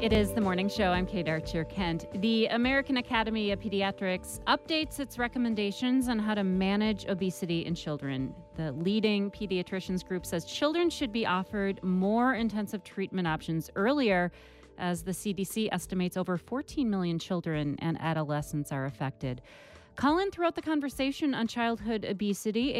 It is the morning show. I'm Kate Archer-Kent. The American Academy of Pediatrics updates its recommendations on how to manage obesity in children. The leading pediatricians group says children should be offered more intensive treatment options earlier, as the CDC estimates over 14 million children and adolescents are affected. Call in throughout the conversation on childhood obesity,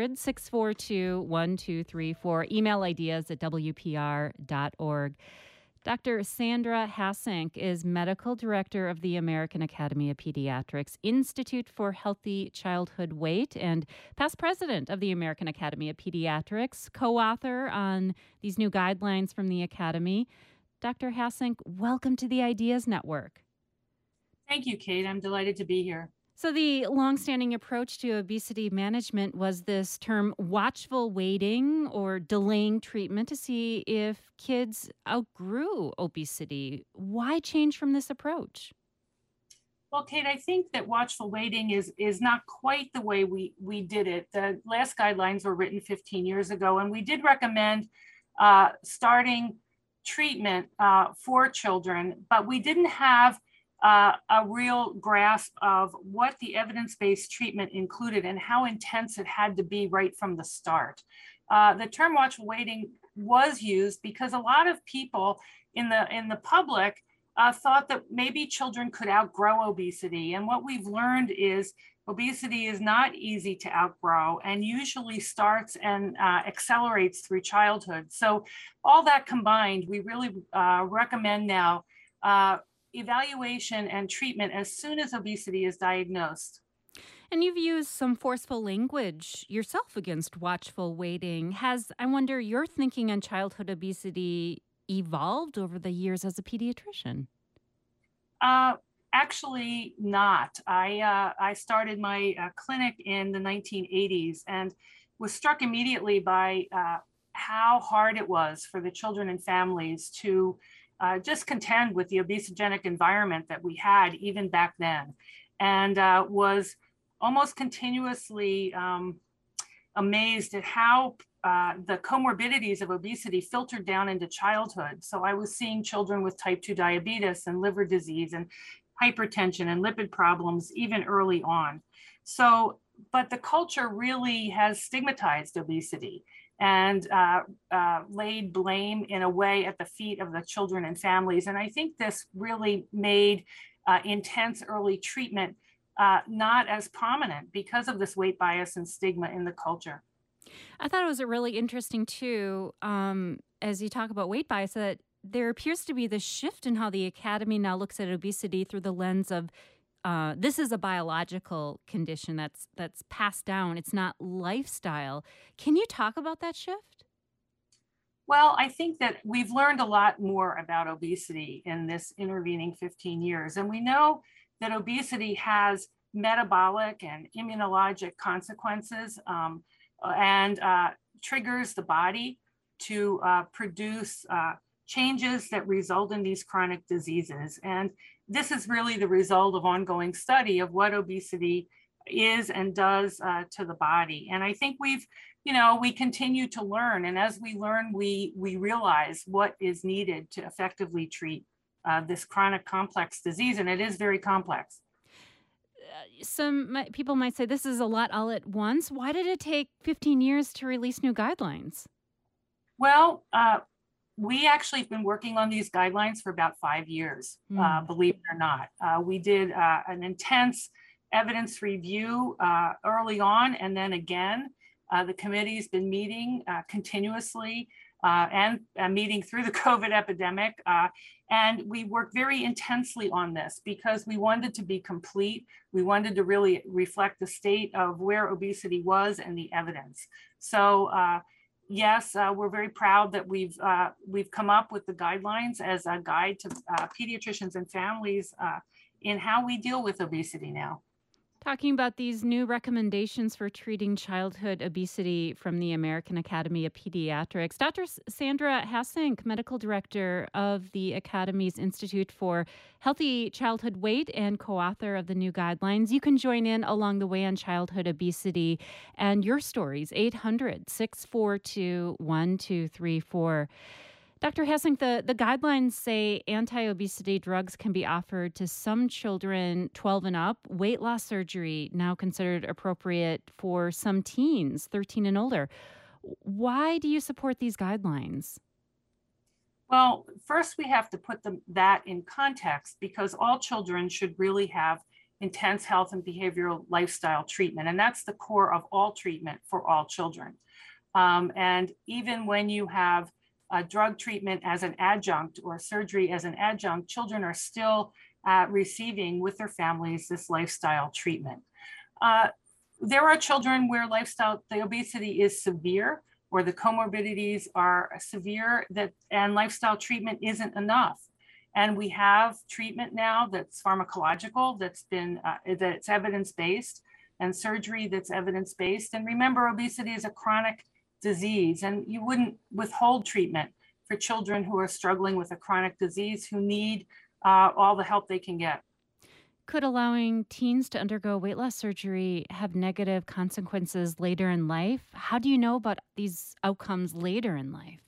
800-642-1234. Email ideas at WPR.org. Dr. Sandra Hasank is Medical Director of the American Academy of Pediatrics Institute for Healthy Childhood Weight and past president of the American Academy of Pediatrics, co-author on these new guidelines from the Academy. Dr. Hasank, welcome to the Ideas Network. Thank you, Kate. I'm delighted to be here. So the longstanding approach to obesity management was this term watchful waiting or delaying treatment to see if kids outgrew obesity. Why change from this approach? Well, Kate, I think that watchful waiting is not quite the way we did it. The last guidelines were written 15 years ago, and we did recommend starting treatment for children, but we didn't have a real grasp of what the evidence-based treatment included and how intense it had to be right from the start. The term watchful waiting was used because a lot of people in the public thought that maybe children could outgrow obesity. And what we've learned is obesity is not easy to outgrow and usually starts and accelerates through childhood. So all that combined, we really recommend now evaluation and treatment as soon as obesity is diagnosed. And you've used some forceful language yourself against watchful waiting. Has, I wonder, your thinking on childhood obesity evolved over the years as a pediatrician? Actually not. I started my clinic in the 1980s and was struck immediately by how hard it was for the children and families to just contend with the obesogenic environment that we had even back then, and was almost continuously amazed at how the comorbidities of obesity filtered down into childhood. So I was seeing children with type 2 diabetes and liver disease and hypertension and lipid problems even early on. So, but the culture really has stigmatized obesity and laid blame in a way at the feet of the children and families. And I think this really made intense early treatment not as prominent because of this weight bias and stigma in the culture. I thought it was really interesting, too, as you talk about weight bias, that there appears to be this shift in how the Academy now looks at obesity through the lens of this is a biological condition that's passed down. It's not lifestyle. Can you talk about that shift? Well, I think that we've learned a lot more about obesity in this intervening 15 years. And we know that obesity has metabolic and immunologic consequences and triggers the body to produce changes that result in these chronic diseases. And this is really the result of ongoing study of what obesity is and does to the body. And I think we continue to learn. And as we learn, we realize what is needed to effectively treat this chronic complex disease. And it is very complex. Some people might say this is a lot all at once. Why did it take 15 years to release new guidelines? Well, we actually have been working on these guidelines for about 5 years, believe it or not. We did an intense evidence review early on, and then again, the committee's been meeting continuously and meeting through the COVID epidemic. And we worked very intensely on this because we wanted to be complete. We wanted to really reflect the state of where obesity was and the evidence. So yes, we're very proud that we've come up with the guidelines as a guide to pediatricians and families in how we deal with obesity now. Talking about these new recommendations for treating childhood obesity from the American Academy of Pediatrics, Dr. Sandra Hasank, Medical Director of the Academy's Institute for Healthy Childhood Weight and co-author of the new guidelines. You can join in along the way on childhood obesity and your stories, 800-642-1234. Dr. Hassink, the guidelines say anti-obesity drugs can be offered to some children 12 and up. Weight loss surgery now considered appropriate for some teens 13 and older. Why do you support these guidelines? Well, first we have to put that in context because all children should really have intense health and behavioral lifestyle treatment. And that's the core of all treatment for all children. And even when you have drug treatment as an adjunct or surgery as an adjunct, children are still receiving with their families this lifestyle treatment. There are children where the obesity is severe or the comorbidities are severe and lifestyle treatment isn't enough. And we have treatment now that's pharmacological, that's evidence-based, and surgery that's evidence-based. And remember, obesity is a chronic disease, and you wouldn't withhold treatment for children who are struggling with a chronic disease who need all the help they can get. Could allowing teens to undergo weight loss surgery have negative consequences later in life? How do you know about these outcomes later in life?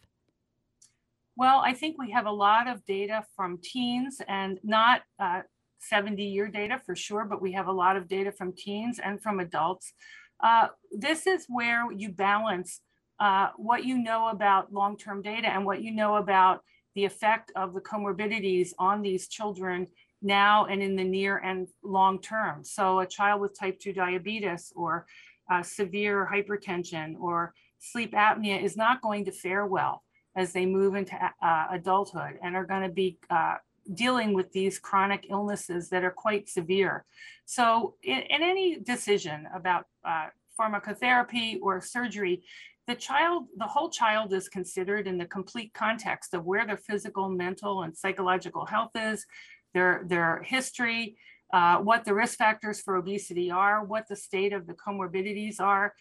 Well, I think we have a lot of data from teens and not 70-year data for sure, but we have a lot of data from teens and from adults. This is where you balance what you know about long-term data and what you know about the effect of the comorbidities on these children now and in the near and long term. So a child with type 2 diabetes or severe hypertension or sleep apnea is not going to fare well as they move into adulthood and are going to be dealing with these chronic illnesses that are quite severe. So in any decision about pharmacotherapy or surgery, the whole child is considered in the complete context of where their physical, mental, and psychological health is, their history, what the risk factors for obesity are, what the state of the comorbidities are.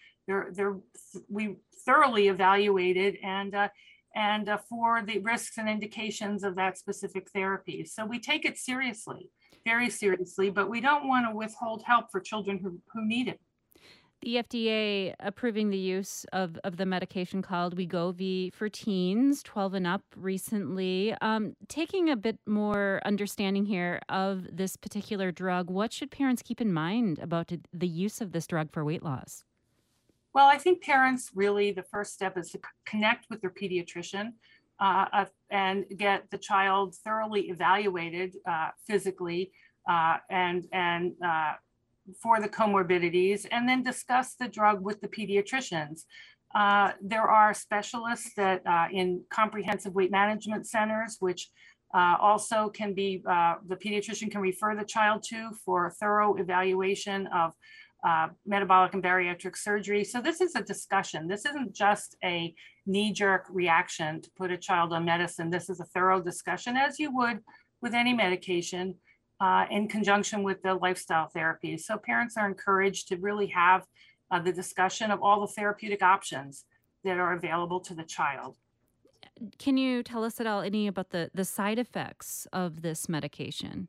We thoroughly evaluated and for the risks and indications of that specific therapy. So we take it seriously, very seriously, but we don't want to withhold help for children who need it. The FDA approving the use of the medication called Wegovy for teens 12 and up recently. Taking a bit more understanding here of this particular drug, what should parents keep in mind about the use of this drug for weight loss? Well, I think parents really, the first step is to connect with their pediatrician and get the child thoroughly evaluated physically and for the comorbidities, and then discuss the drug with the pediatricians. There are specialists that in comprehensive weight management centers, which also can be, the pediatrician can refer the child to for thorough evaluation of metabolic and bariatric surgery. So this is a discussion. This isn't just a knee-jerk reaction to put a child on medicine. This is a thorough discussion, as you would with any medication, in conjunction with the lifestyle therapies. So parents are encouraged to really have the discussion of all the therapeutic options that are available to the child. Can you tell us at all any about the side effects of this medication?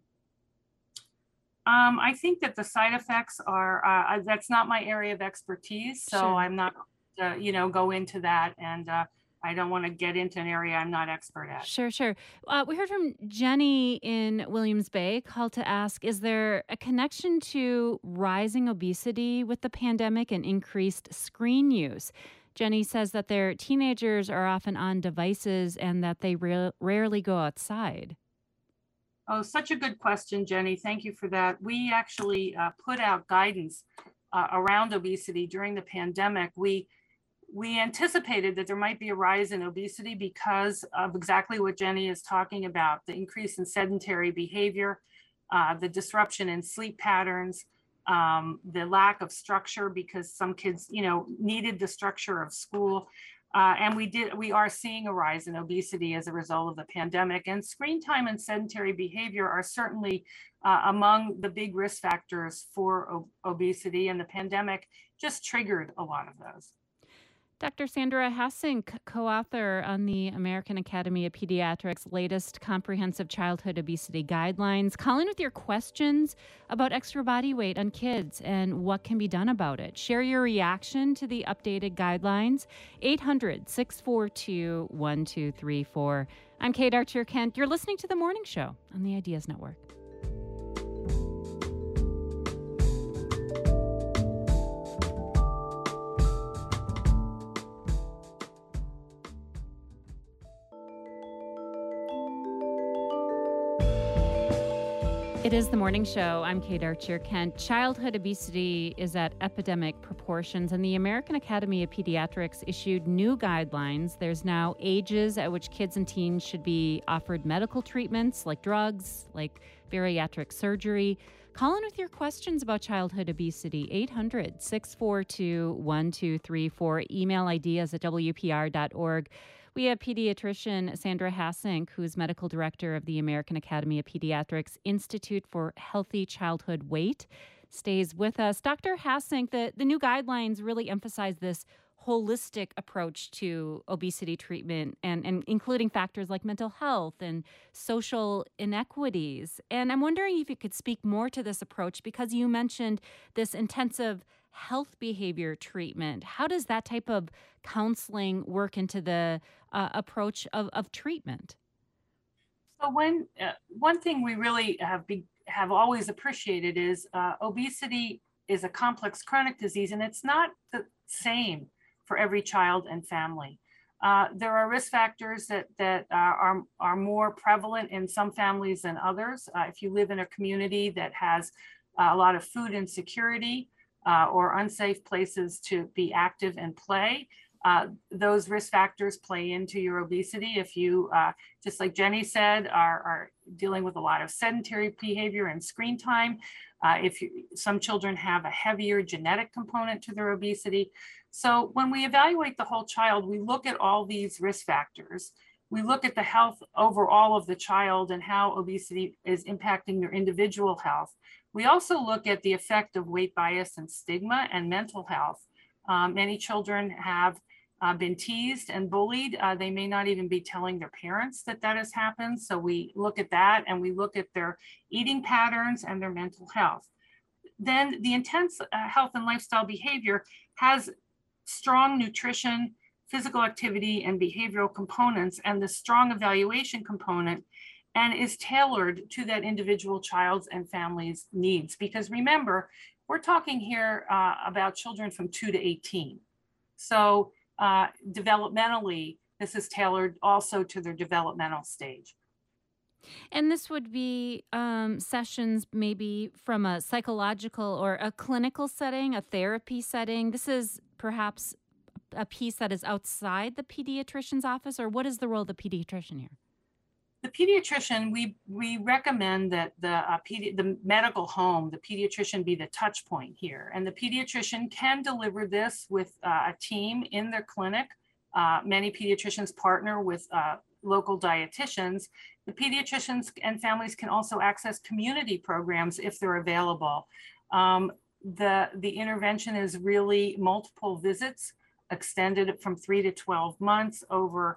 I think that the side effects are, that's not my area of expertise, so Sure. I'm not, go into that, and I don't want to get into an area I'm not expert at. Sure, sure. We heard from Jenny in Williams Bay, called to ask, is there a connection to rising obesity with the pandemic and increased screen use? Jenny says that their teenagers are often on devices and that they rarely go outside. Oh, such a good question, Jenny. Thank you for that. We actually put out guidance around obesity during the pandemic. We anticipated that there might be a rise in obesity because of exactly what Jenny is talking about, the increase in sedentary behavior, the disruption in sleep patterns, the lack of structure because some kids, needed the structure of school. And we are seeing a rise in obesity as a result of the pandemic. And screen time and sedentary behavior are certainly among the big risk factors for obesity, and the pandemic just triggered a lot of those. Dr. Sandra Hassink, co-author on the American Academy of Pediatrics' latest comprehensive childhood obesity guidelines, calling with your questions about extra body weight on kids and what can be done about it. Share your reaction to the updated guidelines. 800-642-1234. I'm Kate Archer Kent. You're listening to The Morning Show on the Ideas Network. It is The Morning Show. I'm Kate Archer Kent. Childhood obesity is at epidemic proportions, and the American Academy of Pediatrics issued new guidelines. There's now ages at which kids and teens should be offered medical treatments like drugs, like bariatric surgery. Call in with your questions about childhood obesity, 800-642-1234. Email ideas@wpr.org. We have pediatrician Sandra Hassink, who's medical director of the American Academy of Pediatrics Institute for Healthy Childhood Weight, stays with us. Dr. Hassink, the new guidelines really emphasize this holistic approach to obesity treatment and including factors like mental health and social inequities. And I'm wondering if you could speak more to this approach because you mentioned this intensive health behavior treatment. How does that type of counseling work into the approach of treatment? So one thing we really have always appreciated is obesity is a complex chronic disease, and it's not the same for every child and family. There are risk factors that are more prevalent in some families than others. If you live in a community that has a lot of food insecurity or unsafe places to be active and play, those risk factors play into your obesity. If you, just like Jenny said, are dealing with a lot of sedentary behavior and screen time, some children have a heavier genetic component to their obesity. So when we evaluate the whole child, we look at all these risk factors. We look at the health overall of the child and how obesity is impacting their individual health. We also look at the effect of weight bias and stigma and mental health. Many children have been teased and bullied. They may not even be telling their parents that has happened. So we look at that and we look at their eating patterns and their mental health. Then the intense health and lifestyle behavior has strong nutrition, physical activity, and behavioral components, and the strong evaluation component, and is tailored to that individual child's and family's needs. Because remember, we're talking here about children from 2 to 18. So developmentally, this is tailored also to their developmental stage. And this would be sessions maybe from a psychological or a clinical setting, a therapy setting. This is perhaps a piece that is outside the pediatrician's office, or what is the role of the pediatrician here? The pediatrician, we recommend that the medical home, the pediatrician be the touch point here. And the pediatrician can deliver this with a team in their clinic. Many pediatricians partner with local dietitians. The pediatricians and families can also access community programs if they're available. The intervention is really multiple visits, extended from 3 to 12 months over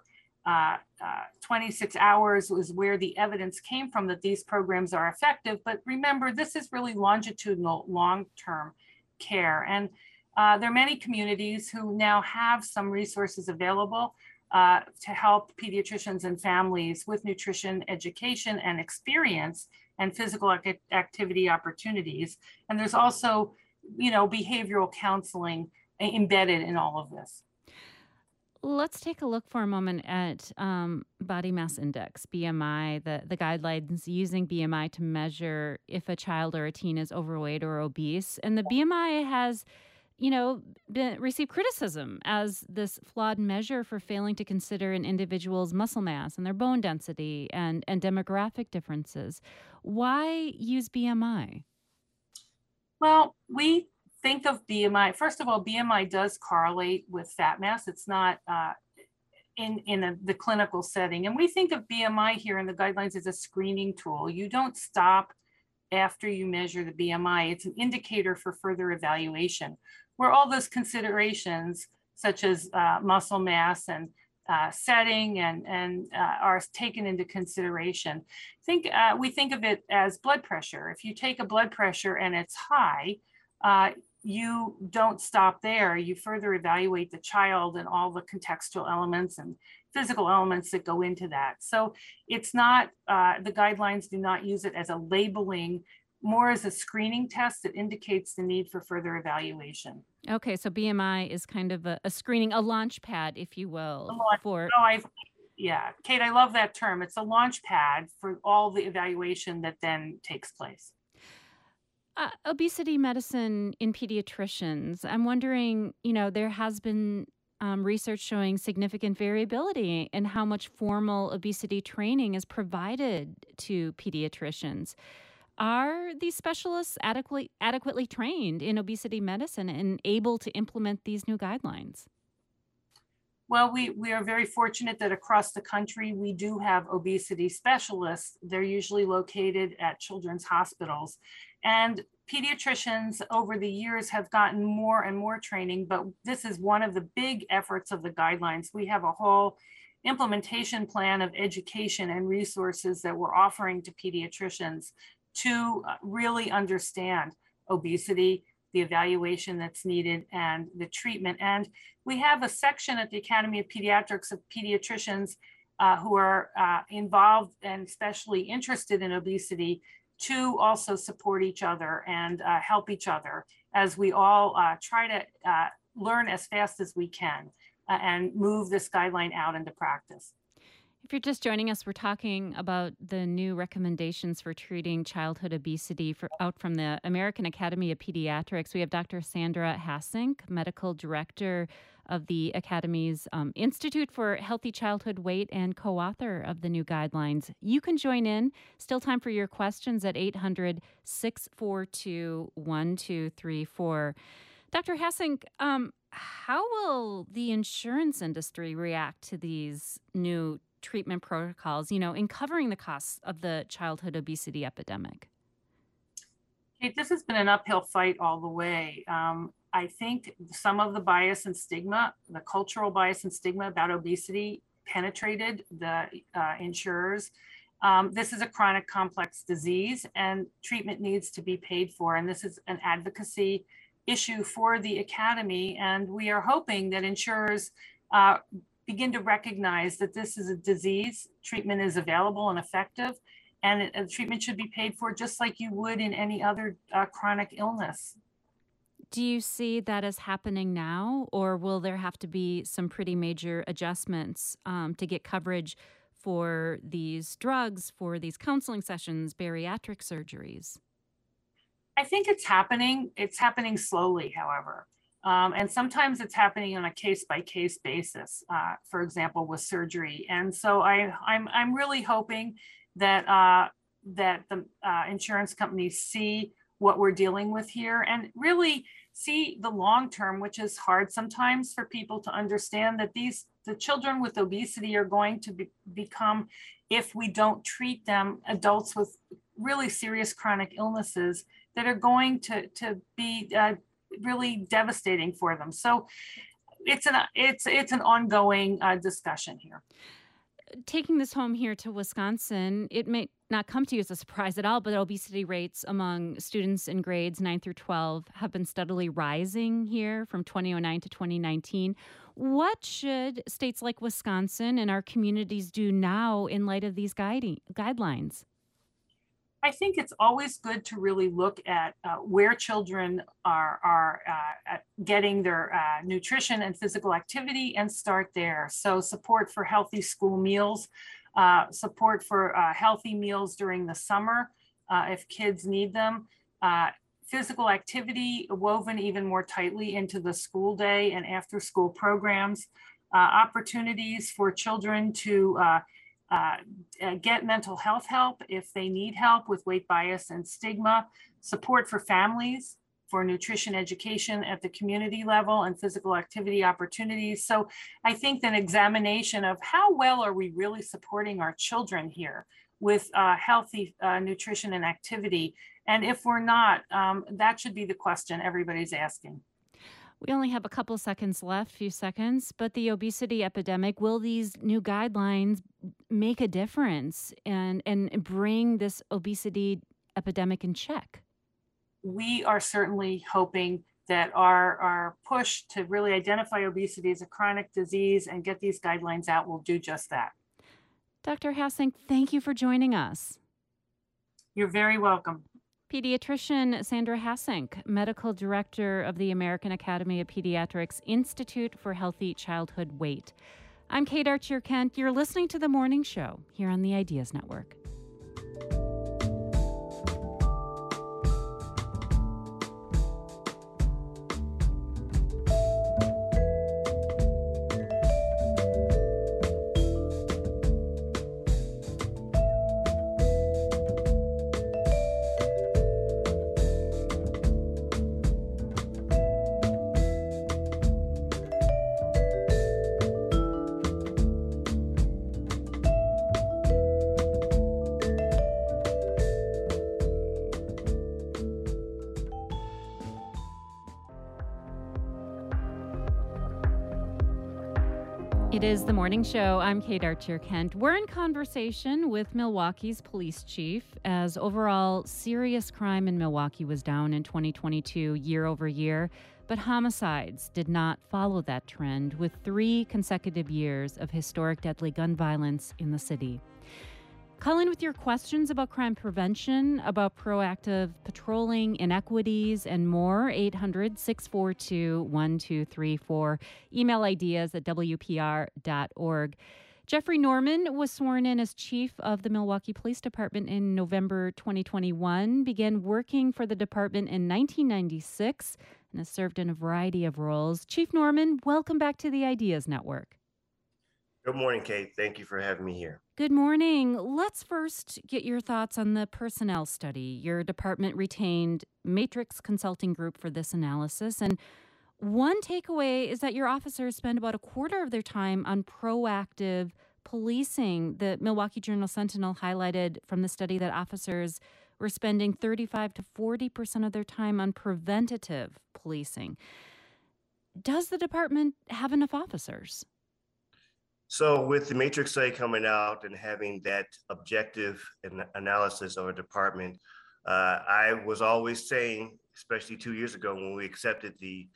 26 hours was where the evidence came from that these programs are effective. But remember, this is really longitudinal, long-term care. And there are many communities who now have some resources available to help pediatricians and families with nutrition education and experience and physical activity opportunities. And there's also, behavioral counseling embedded in all of this. Let's take a look for a moment at body mass index, BMI, the guidelines using BMI to measure if a child or a teen is overweight or obese. And the BMI has, received criticism as this flawed measure for failing to consider an individual's muscle mass and their bone density and demographic differences. Why use BMI? Well, we think of BMI. First of all, BMI does correlate with fat mass. It's not in the clinical setting. And we think of BMI here in the guidelines as a screening tool. You don't stop after you measure the BMI. It's an indicator for further evaluation, where all those considerations such as muscle mass and setting and are taken into consideration. We think of it as blood pressure. If you take a blood pressure and it's high, you don't stop there. You further evaluate the child and all the contextual elements and physical elements that go into that. So it's not, the guidelines do not use it as a labeling, more as a screening test that indicates the need for further evaluation. Okay, so BMI is kind of a screening, a launch pad, if you will, for. Oh, yeah, Kate, I love that term. It's a launch pad for all the evaluation that then takes place. Obesity medicine in pediatricians. I'm wondering, there has been research showing significant variability in how much formal obesity training is provided to pediatricians. Are these specialists adequately trained in obesity medicine and able to implement these new guidelines? Well, we are very fortunate that across the country, we do have obesity specialists. They're usually located at children's hospitals. And pediatricians over the years have gotten more and more training, but this is one of the big efforts of the guidelines. We have a whole implementation plan of education and resources that we're offering to pediatricians to really understand obesity, the evaluation that's needed, and the treatment. And we have a section at the Academy of Pediatrics of pediatricians who are involved and especially interested in obesity to also support each other and help each other as we all try to learn as fast as we can and move this guideline out into practice. If you're just joining us, we're talking about the new recommendations for treating childhood obesity out from the American Academy of Pediatrics. We have Dr. Sandra Hassink, Medical Director of the Academy's Institute for Healthy Childhood Weight and co-author of the new guidelines. You can join in. Still time for your questions at 800-642-1234. Dr. Hassink, how will the insurance industry react to these new treatment protocols, in covering the costs of the childhood obesity epidemic? Kate, this has been an uphill fight all the way. I think some of the bias and stigma, the cultural bias and stigma about obesity penetrated the insurers. This is a chronic complex disease and treatment needs to be paid for. And this is an advocacy issue for the Academy. And we are hoping that insurers begin to recognize that this is a disease, treatment is available and effective, and treatment should be paid for just like you would in any other chronic illness. Do you see that as happening now, or will there have to be some pretty major adjustments to get coverage for these drugs, for these counseling sessions, bariatric surgeries? I think it's happening. It's happening slowly, however. And sometimes it's happening on a case-by-case basis, for example, with surgery. And so I'm really hoping that that the insurance companies see what we're dealing with here and really see the long term, which is hard sometimes for people to understand that the children with obesity are going to become, if we don't treat them, adults with really serious chronic illnesses that are going to be really devastating for them. So it's an ongoing discussion here. Taking this home here to Wisconsin, it may not come to you as a surprise at all, but obesity rates among students in grades 9 through 12 have been steadily rising here from 2009 to 2019. What should states like Wisconsin and our communities do now in light of these guidelines? I think it's always good to really look at where children are getting their nutrition and physical activity and start there. So support for healthy school meals, support for healthy meals during the summer if kids need them, physical activity woven even more tightly into the school day and after school programs, opportunities for children to get mental health help if they need help with weight bias and stigma, support for families for nutrition education at the community level and physical activity opportunities. So I think an examination of how well are we really supporting our children here with healthy nutrition and activity. And if we're not, that should be the question everybody's asking. We only have a couple seconds left, few seconds, but the obesity epidemic, will these new guidelines make a difference and bring this obesity epidemic in check? We are certainly hoping that our push to really identify obesity as a chronic disease and get these guidelines out will do just that. Dr. Hassink, thank you for joining us. You're very welcome. Pediatrician Sandra Hassink, Medical Director of the American Academy of Pediatrics Institute for Healthy Childhood Weight. I'm Kate Archer-Kent. You're listening to The Morning Show here on the Ideas Network. It is The Morning Show. I'm Kate Archer-Kent. We're in conversation with Milwaukee's police chief as overall serious crime in Milwaukee was down in 2022 year over year, but homicides did not follow that trend with 3 consecutive years of historic deadly gun violence in the city. Call in with your questions about crime prevention, about proactive patrolling, inequities, and more. 800-642-1234. Email ideas@wpr.org. Jeffrey Norman was sworn in as chief of the Milwaukee Police Department in November 2021, began working for the department in 1996, and has served in a variety of roles. Chief Norman, welcome back to the Ideas Network. Good morning, Kate. Thank you for having me here. Good morning. Let's first get your thoughts on the personnel study. Your department retained Matrix Consulting Group for this analysis, and one takeaway is that your officers spend about a quarter of their time on proactive policing. The Milwaukee Journal-Sentinel highlighted from the study that officers were spending 35 to 40% of their time on preventative policing. Does the department have enough officers? So with the Matrix study coming out and having that objective analysis of a department, I was always saying, especially 2 years ago when we accepted the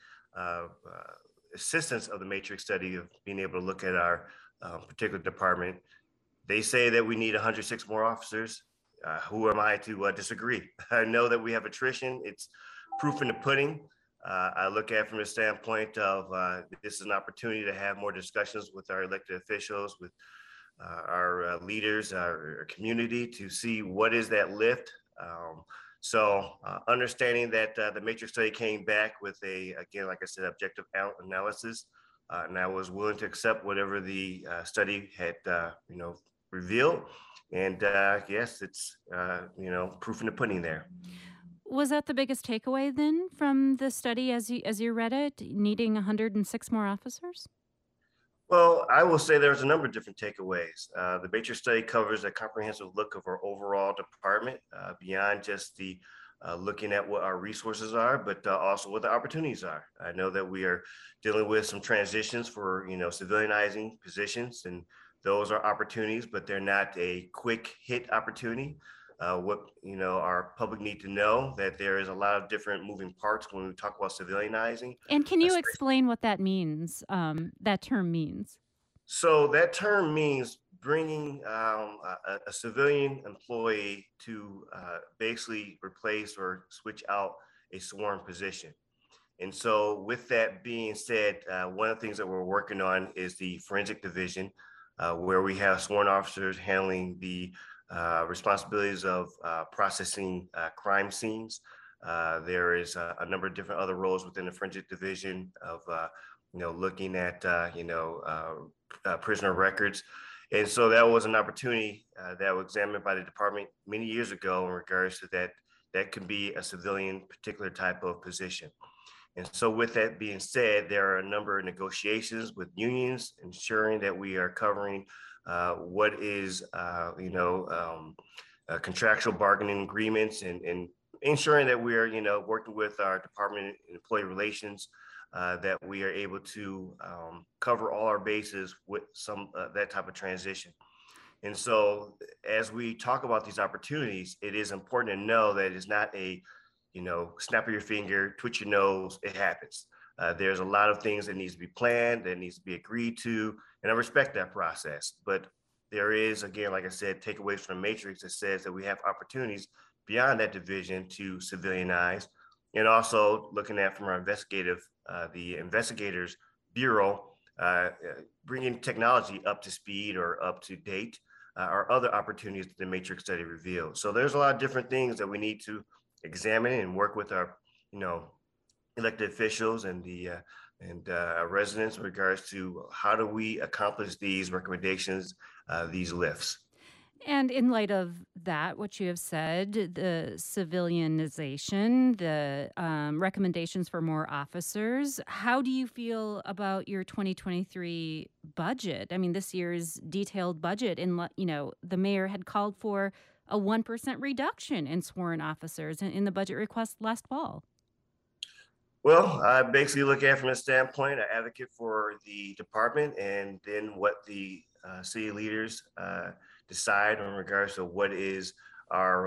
assistance of the Matrix study of being able to look at our particular department, they say that we need 106 more officers. Who am I to disagree? I know that we have attrition. It's proof in the pudding. I look at it from the standpoint of this is an opportunity to have more discussions with our elected officials, with our leaders, our community, to see what is that lift. So understanding that the Matrix study came back with again, like I said, objective analysis, and I was willing to accept whatever the study had, revealed. And yes, it's, proof in the pudding there. Was that the biggest takeaway then from the study as you read it, needing 106 more officers? Well, I will say there's a number of different takeaways. The Matrix study covers a comprehensive look of our overall department, beyond just the looking at what our resources are, but also what the opportunities are. I know that we are dealing with some transitions for, civilianizing positions, and those are opportunities, but they're not a quick hit opportunity. What our public need to know that there is a lot of different moving parts when we talk about civilianizing. And can you explain what that means? That term means. So that term means bringing a civilian employee to basically replace or switch out a sworn position. And so with that being said, one of the things that we're working on is the forensic division, where we have sworn officers handling the responsibilities of processing crime scenes. There is a number of different other roles within the forensic division of, looking at, prisoner records. And so that was an opportunity that was examined by the department many years ago in regards to that could be a civilian particular type of position. And so with that being said, there are a number of negotiations with unions, ensuring that we are covering what is, contractual bargaining agreements, and ensuring that we are, working with our department and employee relations that we are able to cover all our bases with some that type of transition. And so, as we talk about these opportunities, it is important to know that it's not a, snap of your finger, twitch your nose, it happens. There's a lot of things that needs to be planned, that needs to be agreed to, and I respect that process. But there is, again, like I said, takeaways from the matrix that says that we have opportunities beyond that division to civilianize, and also looking at from our the investigators bureau, bringing technology up to speed or up to date are other opportunities that the matrix study revealed. So there's a lot of different things that we need to examine and work with our, elected officials and our residents in regards to how do we accomplish these recommendations, these lifts. And in light of that, what you have said, the civilianization, the recommendations for more officers, how do you feel about your 2023 budget? I mean, this year's detailed budget, the mayor had called for a 1% reduction in sworn officers in the budget request last fall. Well, I basically look at it from a standpoint, I advocate for the department and then what the city leaders decide in regards to what is our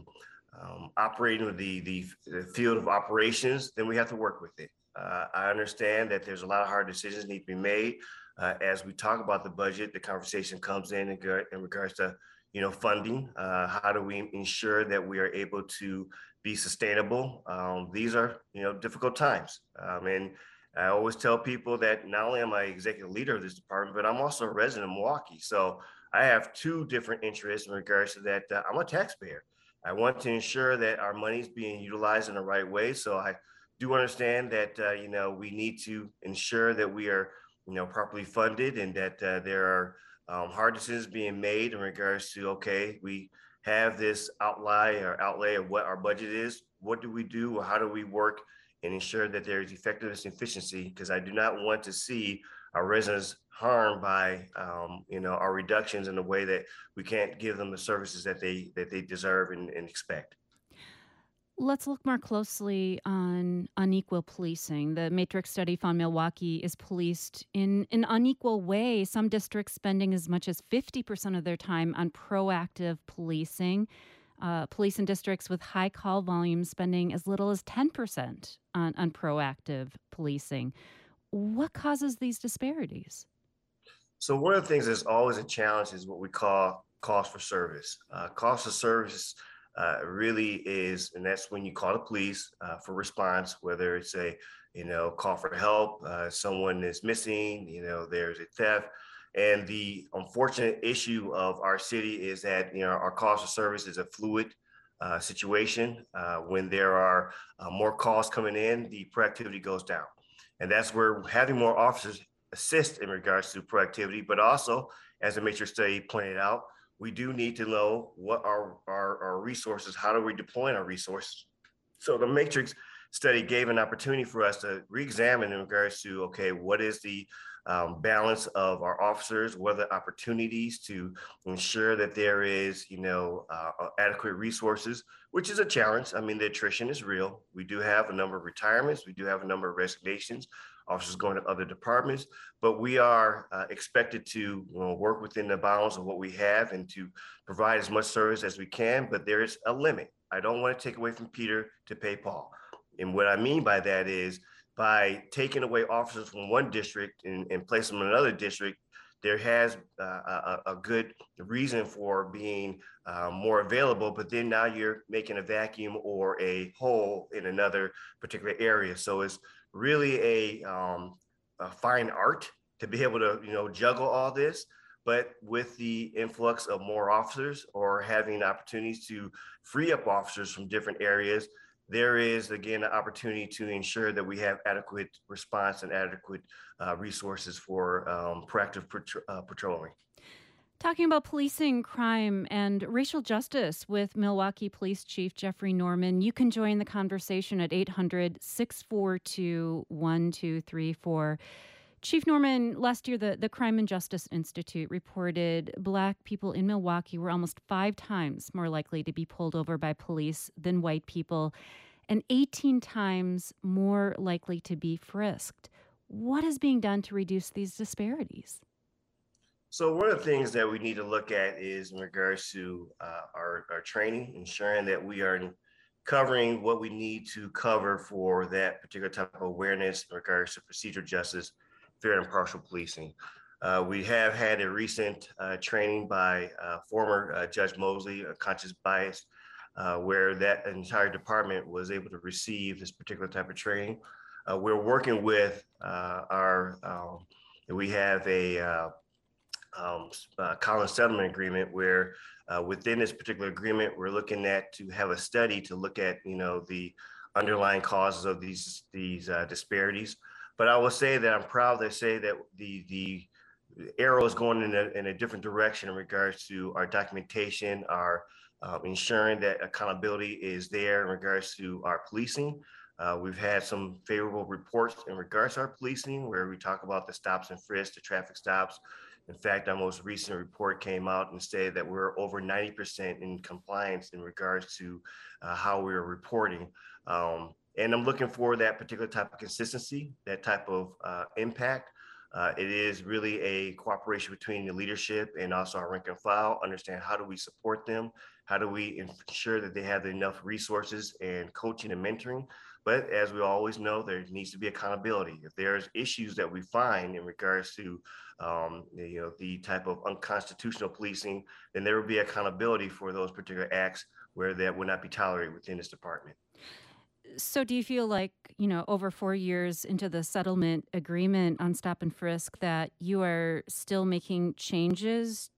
operating with the field of operations, then we have to work with it. I understand that there's a lot of hard decisions need to be made. As we talk about the budget, the conversation comes in regards to funding. How do we ensure that we are able to be sustainable? These are difficult times, and I always tell people that not only am I executive leader of this department, but I'm also a resident of Milwaukee. So I have two different interests in regards to that. I'm a taxpayer. I want to ensure that our money is being utilized in the right way. So I do understand that we need to ensure that we are properly funded and that there are hard decisions being made in regards to, okay, we have this outlay of what our budget is. What do we do? Or how do we work and ensure that there is effectiveness and efficiency? Because I do not want to see our residents harmed by, our reductions in a way that we can't give them the services that they deserve and expect. Let's look more closely on unequal policing. The Matrix study found Milwaukee is policed in an unequal way. Some districts spending as much as 50% of their time on proactive policing. Police in districts with high call volume spending as little as 10% on proactive policing. What causes these disparities? So one of the things that's always a challenge is what we call cost for service. Cost of service really is, and that's when you call the police for response, whether it's a call for help, someone is missing, there's a theft. And the unfortunate issue of our city is that our cost of service is a fluid situation. When there are more calls coming in, the productivity goes down, and that's where having more officers assist in regards to productivity. But also, as the Matrix study pointed out, we do need to know what are our resources, how do we deploy our resources. So the Matrix study gave an opportunity for us to re-examine in regards to, okay, what is the balance of our officers, what are the opportunities to ensure that there is, adequate resources, which is a challenge. I mean, the attrition is real. We do have a number of retirements. We do have a number of resignations, officers going to other departments, but we are expected to work within the bounds of what we have and to provide as much service as we can, but there is a limit. I don't want to take away from Peter to pay Paul. And what I mean by that is by taking away officers from one district and placing them in another district, there has a good reason for being more available, but then now you're making a vacuum or a hole in another particular area. So it's really a fine art to be able to juggle all this. But with the influx of more officers or having opportunities to free up officers from different areas, there is, again, an opportunity to ensure that we have adequate response and adequate resources for proactive patrolling. Talking about policing, crime, and racial justice with Milwaukee Police Chief Jeffrey Norman. You can join the conversation at 800-642-1234. Chief Norman, last year, the Crime and Justice Institute reported Black people in Milwaukee were almost 5 times more likely to be pulled over by police than white people. and 18 times more likely to be frisked. What is being done to reduce these disparities? So one of the things that we need to look at is in regards to our training, ensuring that we are covering what we need to cover for that particular type of awareness in regards to procedural justice, fair and impartial policing. We have had a recent training by former Judge Mosley, Conscious Bias, where that entire department was able to receive this particular type of training. We're working with we have a Collins settlement agreement where within this particular agreement, we're looking at to have a study to look at, the underlying causes of these disparities. But I will say that I'm proud to say that the arrow is going in a different direction in regards to our documentation, our ensuring that accountability is there in regards to our policing. We've had some favorable reports in regards to our policing where we talk about the stops and frisks, the traffic stops. In fact, our most recent report came out and stated that we're over 90% in compliance in regards to how we're reporting. And I'm looking for that particular type of consistency, that type of impact. It is really a cooperation between the leadership and also our rank and file, understand how do we support them? How do we ensure that they have enough resources and coaching and mentoring? But as we always know, there needs to be accountability. If there's issues that we find in regards to the type of unconstitutional policing, then there will be accountability for those particular acts where that would not be tolerated within this department. So do you feel like, over 4 years into the settlement agreement on stop and frisk that you are still making changes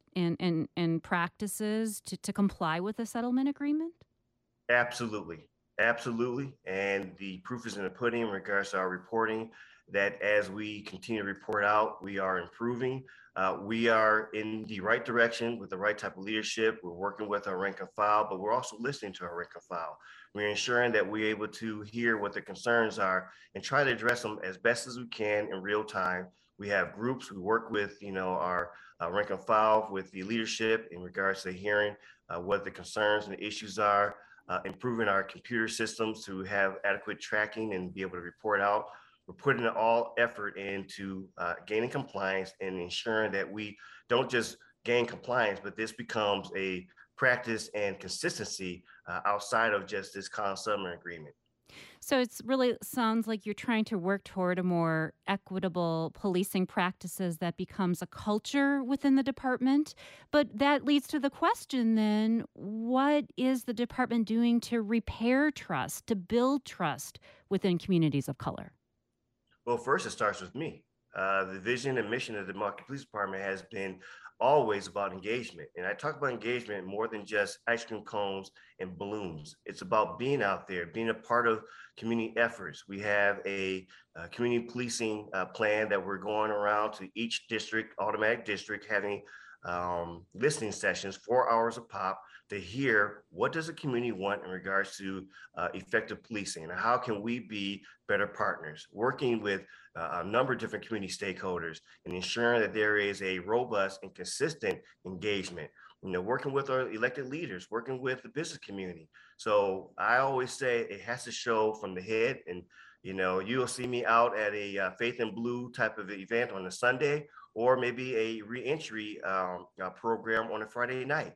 and practices to comply with the settlement agreement? Absolutely. Absolutely. And the proof is in the pudding in regards to our reporting that as we continue to report out, we are improving. We are in the right direction with the right type of leadership. We're working with our rank and file, but we're also listening to our rank and file. We're ensuring that we're able to hear what the concerns are and try to address them as best as we can in real time. We have groups, we work with, our rank and file with the leadership in regards to hearing what the concerns and the issues are. Improving our computer systems to have adequate tracking and be able to report out. We're putting all effort into gaining compliance and ensuring that we don't just gain compliance, but this becomes a practice and consistency outside of just this settlement agreement. So it's really sounds like you're trying to work toward a more equitable policing practices that becomes a culture within the department. But that leads to the question then, what is the department doing to repair trust, to build trust within communities of color? Well, first, it starts with me. The vision and mission of the Milwaukee Police Department has been always about engagement. And I talk about engagement more than just ice cream cones and balloons. It's about being out there, being a part of community efforts. We have a community policing plan that we're going around to each district, automatic district, having listening sessions, 4 hours a pop, to hear what does the community want in regards to effective policing and how can we be better partners, working with a number of different community stakeholders and ensuring that there is a robust and consistent engagement, working with our elected leaders, working with the business community. So I always say it has to show from the head, and you'll see me out at a Faith in Blue type of event on a Sunday, or maybe a reentry program on a Friday night.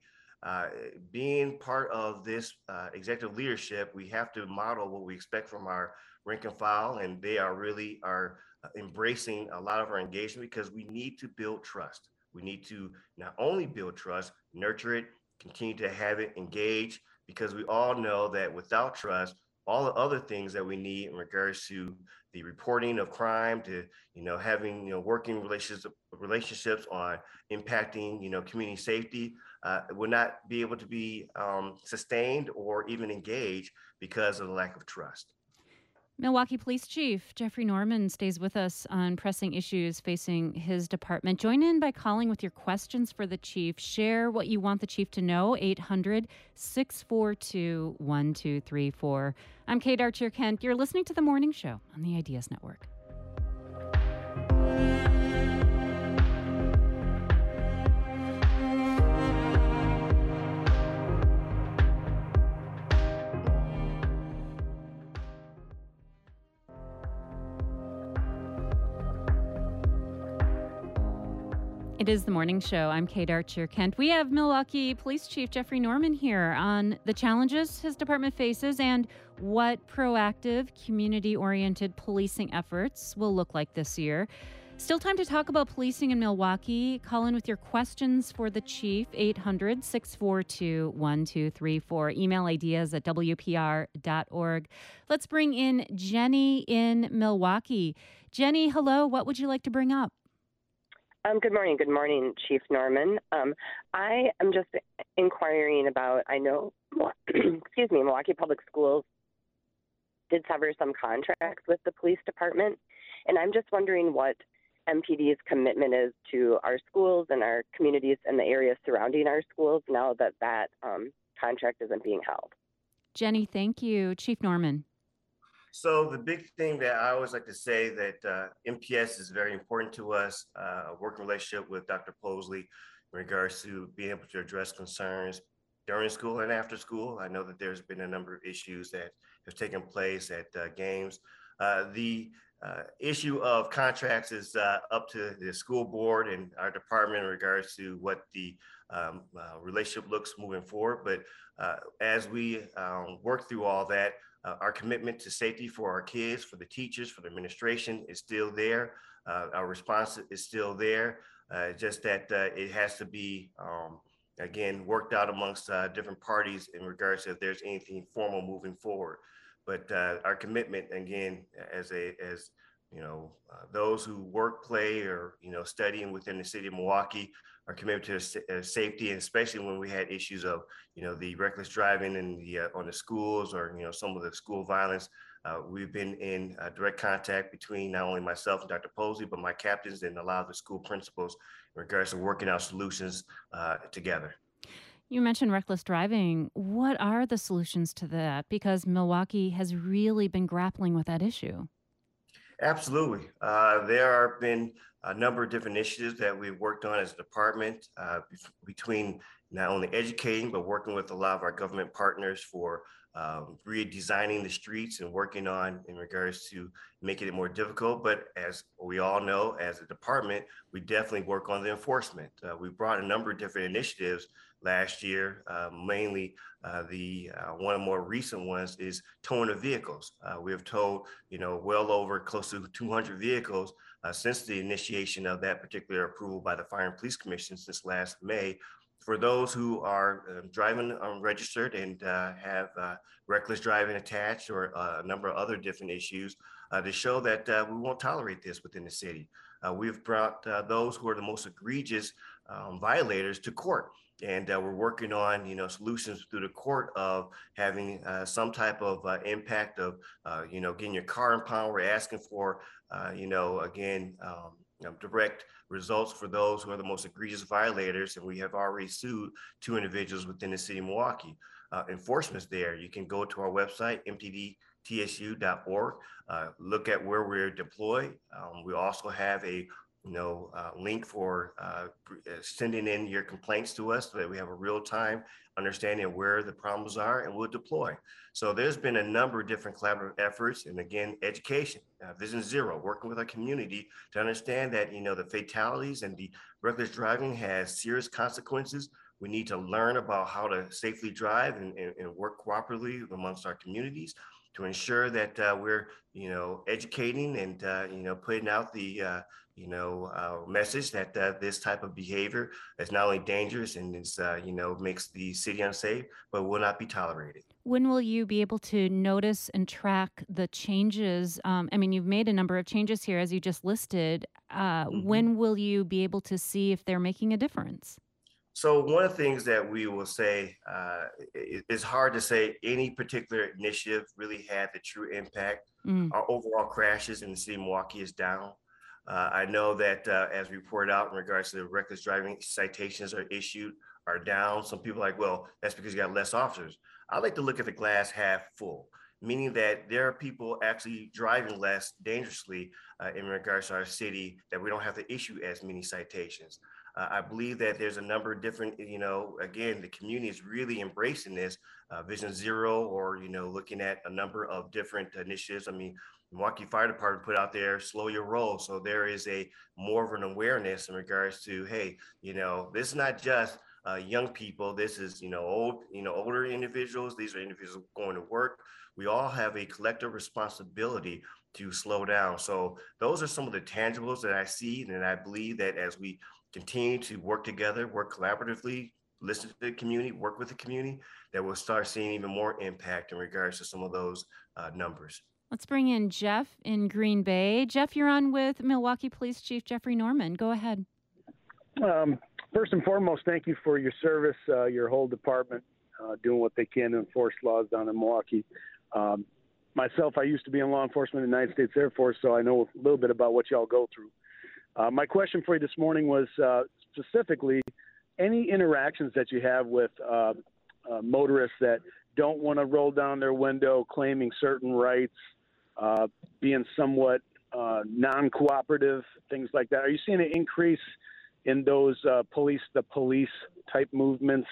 Being part of this executive leadership, we have to model what we expect from our rank and file, and they are really embracing a lot of our engagement because we need to build trust. We need to not only build trust, nurture it, continue to have it engage, because we all know that without trust, all the other things that we need in regards to the reporting of crime, to having working relationships on impacting community safety will not be able to be sustained or even engaged because of the lack of trust. Milwaukee Police Chief Jeffrey Norman stays with us on pressing issues facing his department. Join in by calling with your questions for the chief. Share what you want the chief to know. 800-642-1234. I'm Kate Archer-Kent. You're listening to The Morning Show on the Ideas Network. It is the morning show. I'm Kate Archer Kent. We have Milwaukee Police Chief Jeffrey Norman here on the challenges his department faces and what proactive, community-oriented policing efforts will look like this year. Still time to talk about policing in Milwaukee. Call in with your questions for the chief, 800-642-1234. Email ideas at WPR.org. Let's bring in Jenny in Milwaukee. Jenny, hello. What would you like to bring up? Good morning. Good morning, Chief Norman. I am just inquiring about, I know, Milwaukee Public Schools did sever some contracts with the police department, and I'm just wondering what MPD's commitment is to our schools and our communities and the areas surrounding our schools now that that contract isn't being held. Jenny, thank you. Chief Norman. So the big thing that I always like to say that MPS is very important to us, a working relationship with Dr. Posley in regards to being able to address concerns during school and after school. I know that there's been a number of issues that have taken place at games. The issue of contracts is up to the school board and our department in regards to what the relationship looks moving forward. But as we work through all that, our commitment to safety for our kids, for the teachers, for the administration is still there. Our response is still there. Just that it has to be, again, worked out amongst different parties in regards to if there's anything formal moving forward. But our commitment, again, as those who work, play, or studying within the city of Milwaukee, are committed to safety, and especially when we had issues of the reckless driving and on the schools, or some of the school violence. We've been in direct contact between not only myself and Dr. Posley, but my captains and a lot of the school principals in regards to working out solutions together. You mentioned reckless driving. What are the solutions to that? Because Milwaukee has really been grappling with that issue. Absolutely. There have been a number of different initiatives that we've worked on as a department between not only educating, but working with a lot of our government partners for redesigning the streets and working on in regards to making it more difficult. But as we all know, as a department, we definitely work on the enforcement. We brought a number of different initiatives last year, mainly the one of the more recent ones is towing of vehicles. We have towed, well over close to 200 vehicles since the initiation of that particular approval by the Fire and Police Commission since last May. For those who are driving unregistered and have reckless driving attached, or a number of other different issues, to show that we won't tolerate this within the city. We've brought those who are the most egregious violators to court. And we're working on, solutions through the court of having some type of impact of, getting your car impounded. We're asking for, direct results for those who are the most egregious violators. And we have already sued 2 individuals within the city of Milwaukee. Enforcement's there. You can go to our website, mtdtsu.org, look at where we're deployed. We also have a link for sending in your complaints to us so that we have a real-time understanding of where the problems are, and we'll deploy. So there's been a number of different collaborative efforts, and again, education, Vision Zero, working with our community to understand that, the fatalities and the reckless driving has serious consequences. We need to learn about how to safely drive and work cooperatively amongst our communities to ensure that we're, educating and, putting out the, message that this type of behavior is not only dangerous and is, makes the city unsafe, but will not be tolerated. When will you be able to notice and track the changes? You've made a number of changes here, as you just listed. When will you be able to see if they're making a difference? So one of the things that we will say, it's hard to say any particular initiative really had the true impact. Our overall crashes in the city of Milwaukee is down. I know that as reported out in regards to the reckless driving citations are issued are down. Some people are like, well, that's because you got less officers. I like to look at the glass half full, meaning that there are people actually driving less dangerously in regards to our city, that we don't have to issue as many citations. I believe that there's a number of different, again, the community is really embracing this Vision Zero, or, looking at a number of different initiatives. Milwaukee Fire Department put out there, slow your roll. So there is a more of an awareness in regards to, hey, this is not just young people. This is, older individuals. These are individuals going to work. We all have a collective responsibility to slow down. So those are some of the tangibles that I see. And I believe that as we continue to work together, work collaboratively, listen to the community, work with the community, that we'll start seeing even more impact in regards to some of those numbers. Let's bring in Jeff in Green Bay. Jeff, you're on with Milwaukee Police Chief Jeffrey Norman. Go ahead. First and foremost, thank you for your service, your whole department, doing what they can to enforce laws down in Milwaukee. Myself, I used to be in law enforcement in the United States Air Force, so I know a little bit about what y'all go through. My question for you this morning was specifically any interactions that you have with motorists that don't want to roll down their window, claiming certain rights, being somewhat non-cooperative, things like that. Are you seeing an increase in those police type movements?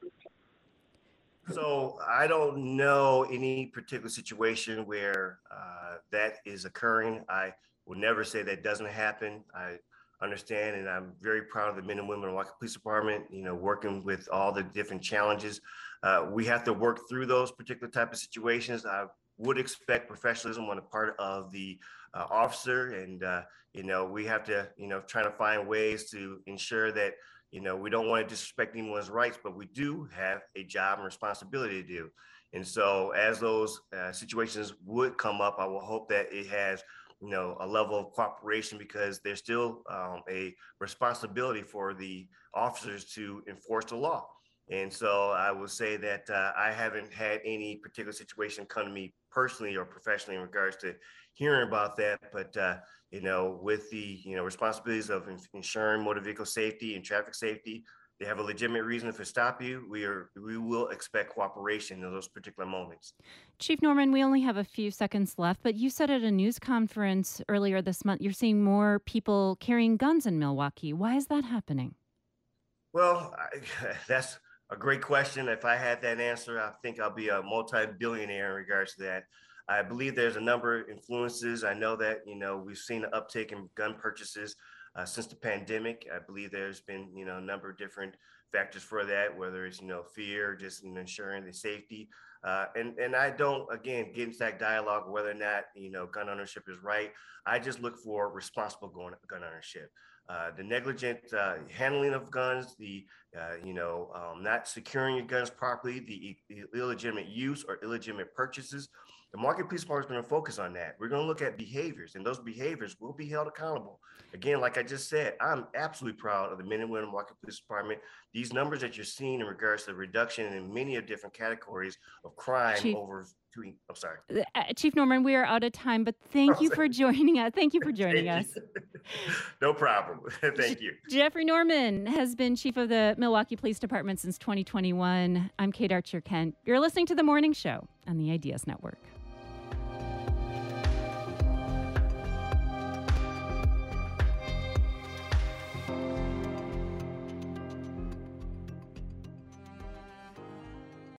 So I don't know any particular situation where that is occurring. I will never say that doesn't happen. I understand, and I'm very proud of the men and women of the Milwaukee Police Department, working with all the different challenges. We have to work through those particular type of situations. I would expect professionalism on the part of the officer, and we have to try to find ways to ensure that we don't want to disrespect anyone's rights, but we do have a job and responsibility to do. And so as those situations would come up, I will hope that it has a level of cooperation, because there's still a responsibility for the officers to enforce the law. And so I will say that I haven't had any particular situation come to me personally or professionally in regards to hearing about that. But, with the, responsibilities of ensuring motor vehicle safety and traffic safety, they have a legitimate reason to stop you. We will expect cooperation in those particular moments. Chief Norman, we only have a few seconds left, but you said at a news conference earlier this month, you're seeing more people carrying guns in Milwaukee. Why is that happening? Well, that's a great question. If I had that answer, I think I'll be a multi-billionaire in regards to that. I believe there's a number of influences. I know that, we've seen an uptick in gun purchases since the pandemic. I believe there's been, a number of different factors for that, whether it's, fear, just ensuring the safety. And I don't, again, get into that dialogue whether or not, gun ownership is right. I just look for responsible gun ownership. The negligent handling of guns, the not securing your guns properly, the illegitimate use or illegitimate purchases. The Milwaukee Police Department is going to focus on that. We're going to look at behaviors, and those behaviors will be held accountable. Again, like I just said, I'm absolutely proud of the men and women of the Milwaukee Police Department. These numbers that you're seeing in regards to the reduction in many of different categories of crime Chief Norman, we are out of time, but thank you for joining us. Thank you for joining us. No problem. Thank you. Jeffrey Norman has been chief of the Milwaukee Police Department since 2021. I'm Kate Archer-Kent. You're listening to The Morning Show on the Ideas Network.